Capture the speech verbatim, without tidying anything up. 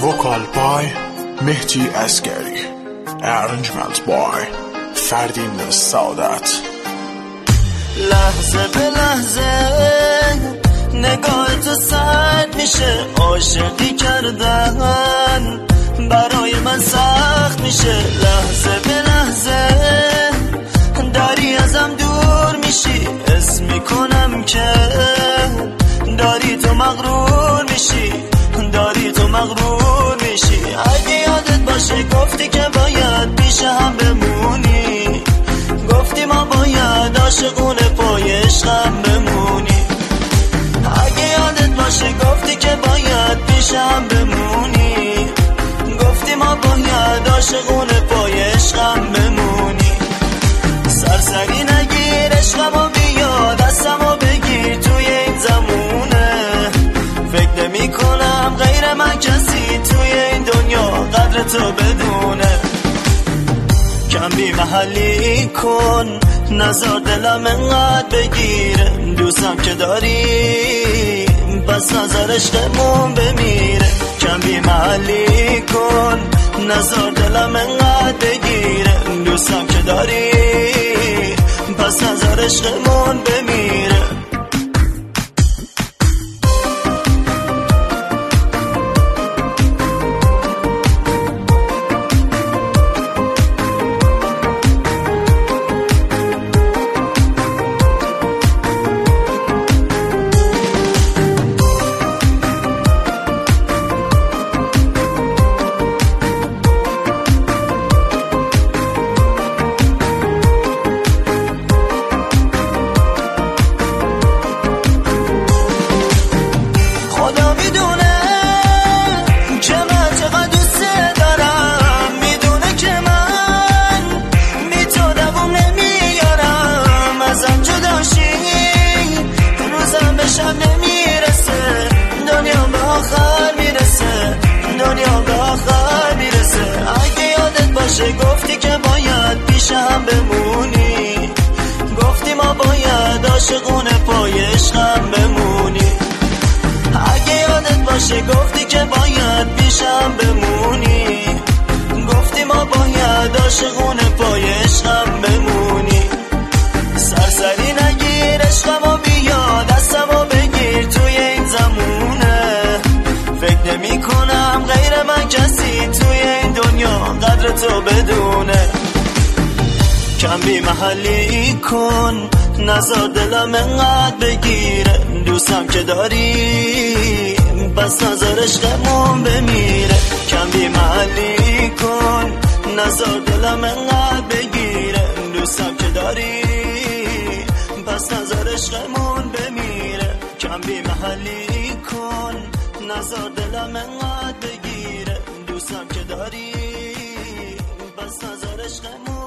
وکال بای مهدی اسگری، ارنجمنت بای فردین سعادت. لحظه به لحظه نگاه تو سرد میشه، عاشقی کردن برای من سخت میشه. لحظه به لحظه داری ازم دور میشی، حس میکنم که داری تو مغرور میشی، داری تو مغرور میشی. اگه یادت باشه گفتی که باید پیش هم بمونی، گفتی ما باید عاشقونه پای عشقم بمونی. اگه یادت باشه گفتی که باید پیش هم بمونی، گفتی ما باید عاشقونه پای عشقم بمونی. سرسری نگیر عشقمو بیا دستمو بگیر توی این زمونه، فکر نمی کنم غیر من کسی توی این دنیا قدر تو بدونه. کم بی محلی کن نظر دلم انقدر بگیره، دوستم که داری پس نظر عشقمون بمیره. کم بی محلی کن نظر دلم انقدر بگیره، دوستم که داری پس نظر عشقمون بمیره. نمیرسه دنیا به آخر میرسه، دنیا به آخر میرسه. اگه یادت باشه گفتی که باید پیش هم بمونی، گفتی ما باید عاشقونه پای عشقم بمونی. اگه یادت باشه گفتی که باید پیش هم بمونی، گفتی ما باید عاشقونه پای عشقم بمونی. سرسری نگیر عشقمو بیا دستمو بگیر توی این زمونه، فکر نمی کنم غیر من کسی توی این دنیا قدر تو بدونه. کم بی محلی کن نظر دلم انقدر بگیره، دوستم که داری پس نظر عشقمون بمیره. کم بی محلی کن نظر دلم انقدر بگیره، دوستم که داری پس نظر عشقمون بمیره. کم بی محلی کن نظر دلم انقدر بگیره، دوستم که داری پس نظر عشقمون